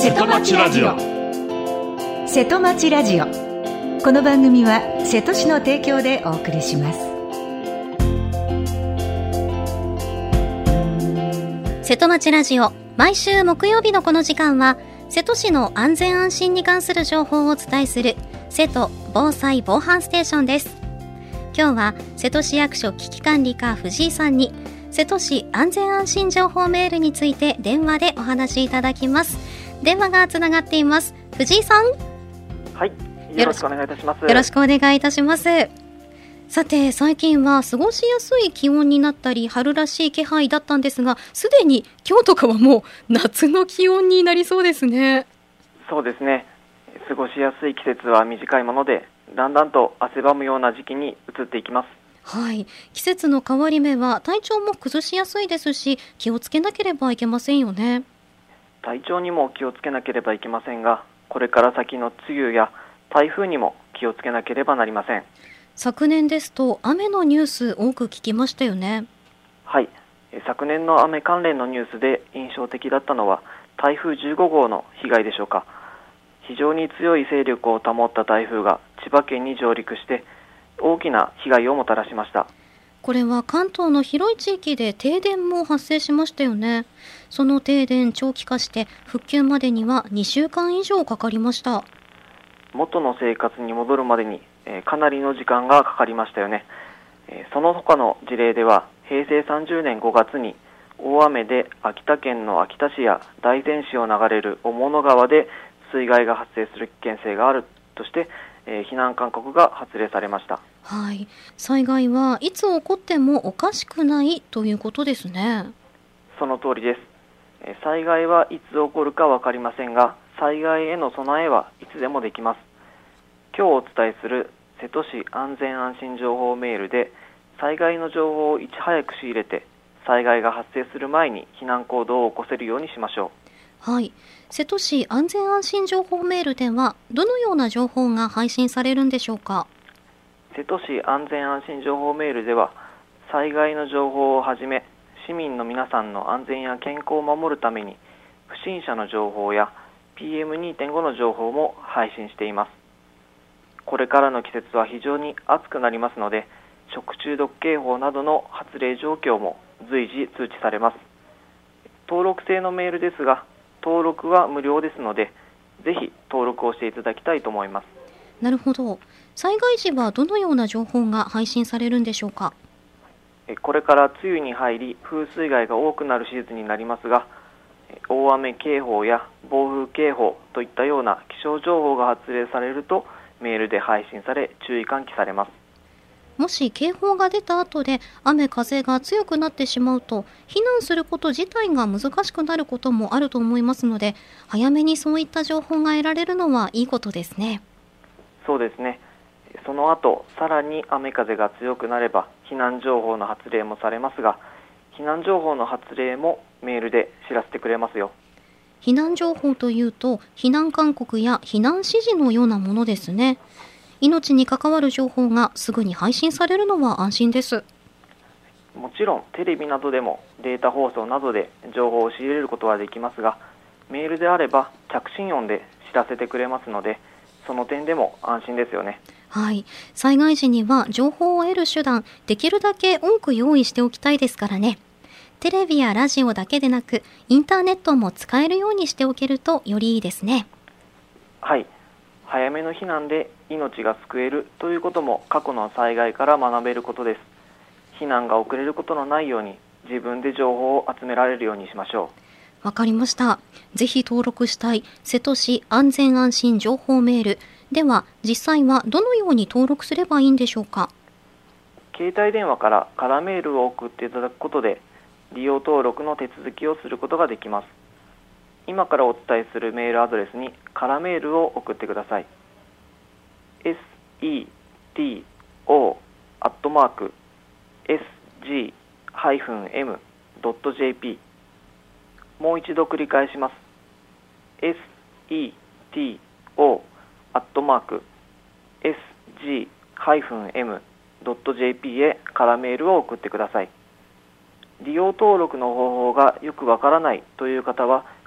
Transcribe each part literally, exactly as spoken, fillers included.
瀬戸町ラジオ。 瀬戸町ラジオ。この番組は瀬戸市の提供でお送りします。 瀬戸町ラジオ、毎週木曜日のこの時間は瀬戸市の安全安心に関する情報をお伝えする瀬戸防災防犯ステーションです。今日は瀬戸市役所危機管理課藤井さんに瀬戸市安全安心情報メールについて電話でお話しいただきます。電話がつながっています。藤井さん。 はい、よろしくお願いいたします。 よろしくお願いいたします。さて、最近は過ごしやすい気温になったり春らしい気配だったんですが、すでに今日とかはもう夏の気温になりそうですね。 そうですね。過ごしやすい季節は短いもので、だんだんと汗ばむような時期に移っていきます。 はい、季節の変わり目は体調も崩しやすいですし、気をつけなければいけませんよね。 体調にも気をつけなければいけませんが、これから先の梅雨や台風にも気をつけなければなりません。 昨年ですと雨のニュース多く聞きましたよね。 はい、昨年の雨関連のニュースで印象的だったのは台風じゅうごごうの被害でしょうか。非常に強い勢力を保った台風が千葉県に上陸して大きな被害をもたらしました。 これは関東の広い地域で停電も発生しましたよね。その停電長期化して復旧までにはにしゅうかん以上かかりました。 元の生活に戻るまでに、えー、かなりの時間がかかりましたよね。えー、その他の事例ではへいせいさんじゅうねんごがつに大雨で秋田県の秋田市や大仙市を流れる雄物川で水害が発生する危険性があるとしてえー、避難勧告が発令されました。 はい、災害はいつ起こってもおかしくないということですね。 その通りです。えー、災害はいつ起こるか分かりませんが、災害への備えはいつでもできます。今日お伝えする瀬戸市安全安心情報メールで災害の情報をいち早く仕入れて、災害が発生する前に避難行動を起こせるようにしましょう。 はい、瀬戸市安全安心情報メールではどのような情報が配信されるんでしょうか。 瀬戸市安全安心情報メールでは災害の情報をはじめ市民の皆さんの安全や健康を守るために不審者の情報や ピーエムにてんご の情報も配信しています。これからの季節は非常に暑くなりますので、食中毒警報などの発令状況も随時通知されます。登録制のメールですが登録は無料ですので、ぜひ登録をしていただきたいと思います。 なるほど。災害時はどのような情報が配信されるんでしょうか。 これから梅雨に入り風水害が多くなるシーズンになりますが、大雨警報や暴風警報といったような気象情報が発令されるとメールで配信され注意喚起されます。 もし警報が出た後で雨風が強くなってしまうと避難すること自体が難しくなることもあると思いますので、早めにそういった情報が得られるのはいいことですね。 そうですね。その後さらに雨風が強くなれば避難情報の発令もされますが、避難情報の発令もメールで知らせてくれますよ。 避難情報というと避難勧告や避難指示のようなものですね。命に関わる情報がすぐに配信されるのは安心です。 もちろんテレビなどでもデータ放送などで情報を仕入れることはできますが、メールであれば着信音で知らせてくれますので、その点でも安心ですよね。 はい、災害時には情報を得る手段できるだけ多く用意しておきたいですからね。テレビやラジオだけでなくインターネットも使えるようにしておけるとよりいいですね。 はい、早めの避難で命が救えるということも過去の災害から学べることです。避難が遅れることのないように自分で情報を集められるようにしましょう。わかりました。ぜひ登録したい瀬戸市安全安心情報メールでは実際はどのように登録すればいいんでしょうか。 携帯電話からカラメールを送っていただくことで利用登録の手続きをすることができます。今からお伝えするメールアドレスにカラメールを送ってください。セト アットマーク エスジー ハイフン エム ドット ジェーピー もう一度繰り返します。セト アットマーク エスジー ハイフン エム ドット ジェーピー へカラメールを送ってください。利用登録の方法がよくわからないという方は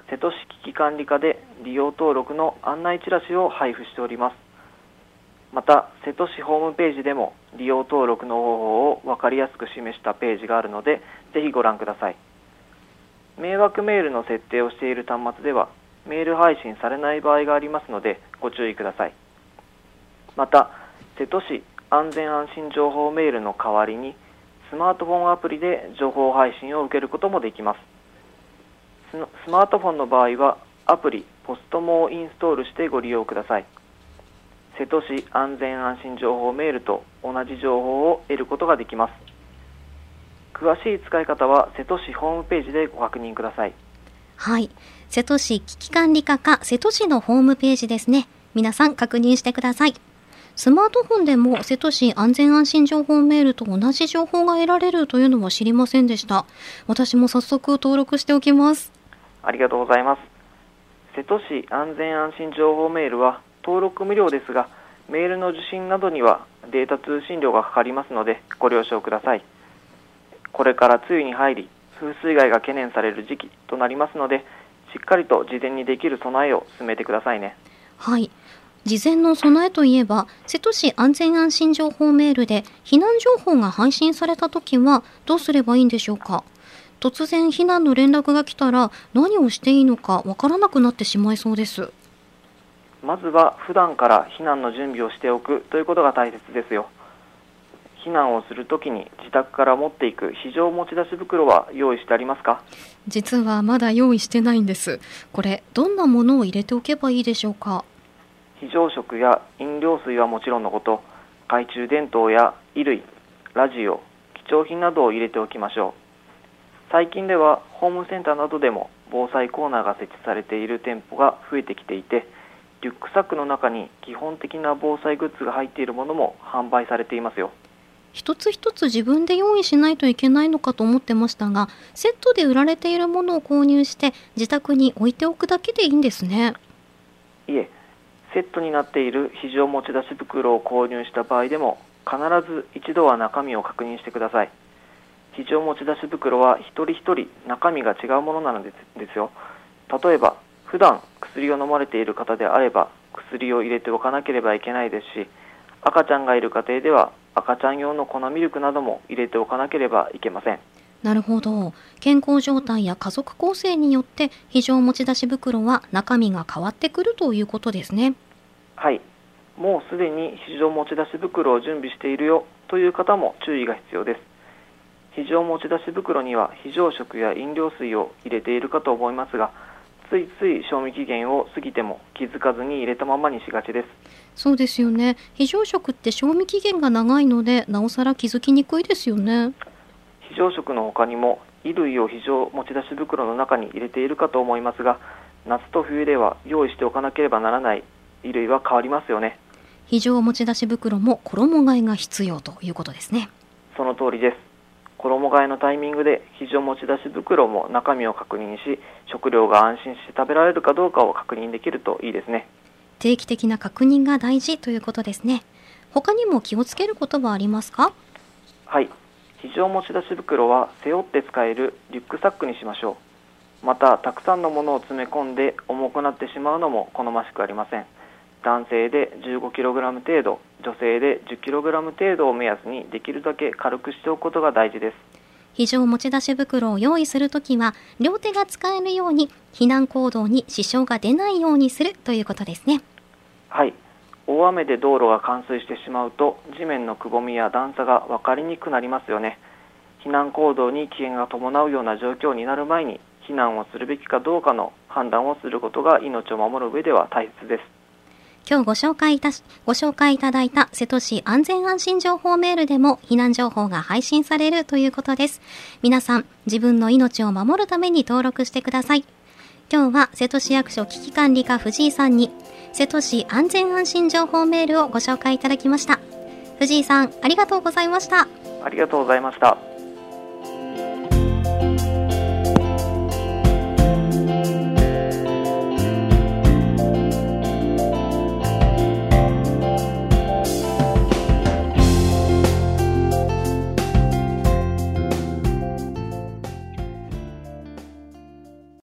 瀬戸市危機管理課で利用登録の案内チラシを配布しております。また、瀬戸市ホームページでも利用登録の方法を分かりやすく示したページがあるので、ぜひご覧ください。迷惑メールの設定をしている端末では、メール配信されない場合がありますので、ご注意ください。また、瀬戸市安全安心情報メールの代わりに、スマートフォンアプリで情報配信を受けることもできます。スマートフォンの場合は、アプリポストモをインストールしてご利用ください。瀬戸市安全安心情報メールと同じ情報を得ることができます。詳しい使い方は瀬戸市ホームページでご確認ください。 はい。瀬戸市危機管理課か瀬戸市のホームページですね。皆さん確認してください。スマートフォンでも瀬戸市安全安心情報メールと同じ情報が得られるというのは知りませんでした。私も早速登録しておきます。 ありがとうございます。瀬戸市安全安心情報メールは登録無料ですが、メールの受信などにはデータ通信料がかかりますのでご了承ください。これから梅雨に入り、風水害が懸念される時期となりますので、しっかりと事前にできる備えを進めてくださいね。 はい。事前の備えといえば、瀬戸市安全安心情報メールで避難情報が配信されたときはどうすればいいんでしょうか。突然避難の連絡が来たら何をしていいのかわからなくなってしまいそうです。 まずは普段から避難の準備をしておくということが大切ですよ。避難をするときに自宅から持っていく非常持ち出し袋は用意してありますか？ 実はまだ用意してないんです。これどんなものを入れておけばいいでしょうか？ 非常食や飲料水はもちろんのこと、懐中電灯や衣類、ラジオ、貴重品などを入れておきましょう。最近ではホームセンターなどでも防災コーナーが設置されている店舗が増えてきていて、リュックサックの中に基本的な防災グッズが入っているものも販売されていますよ。 一つ一つ自分で用意しないといけないのかと思ってましたが、セットで売られているものを購入して自宅に置いておくだけでいいんですね。 いえ、セットになっている非常持ち出し袋を購入した場合でも必ず一度は中身を確認してください。非常持ち出し袋は一人一人中身が違うものなのですですよ。例えば普段薬を飲まれている方であれば薬を入れておかなければいけないですし、赤ちゃんがいる家庭では赤ちゃん用の粉ミルクなども入れておかなければいけません。 なるほど。健康状態や家族構成によって非常持ち出し袋は中身が変わってくるということですね。 はい。もうすでに非常持ち出し袋を準備しているよという方も注意が必要です。非常持ち出し袋には非常食や飲料水を入れているかと思いますが、ついつい賞味期限を過ぎても気づかずに入れたままにしがちです。 そうですよね。非常食って賞味期限が長いのでなおさら気づきにくいですよね。 非常食の他にも衣類を非常持ち出し袋の中に入れているかと思いますが、夏と冬では用意しておかなければならない衣類は変わりますよね。 非常持ち出し袋も衣替えが必要ということですね。 その通りです。衣替えのタイミングで非常持ち出し袋も中身を確認し、食料が安心して食べられるかどうかを確認できるといいですね。 定期的な確認が大事ということですね。他にも気をつけることはありますか？ はい。非常持ち出し袋は背負って使えるリュックサックにしましょう。また、たくさんのものを詰め込んで重くなってしまうのも好ましくありません。男性で じゅうごキログラム 程度、女性で じゅっキログラム 程度を目安にできるだけ軽くしておくことが大事です。 非常持ち出し袋を用意するときは両手が使えるように避難行動に支障が出ないようにするということですね。 はい。大雨で道路が冠水してしまうと地面のくぼみや段差が分かりにくくなりますよね。避難行動に危険が伴うような状況になる前に避難をするべきかどうかの判断をすることが命を守る上では大切です。 今日ご紹介いたし、ご紹介いただいた瀬戸市安全安心情報メールでも避難情報が配信されるということです。皆さん、自分の命を守るために登録してください。今日は瀬戸市役所危機管理課藤井さんに瀬戸市安全安心情報メールをご紹介いただきました。藤井さん、ありがとうございました。 ありがとうございました。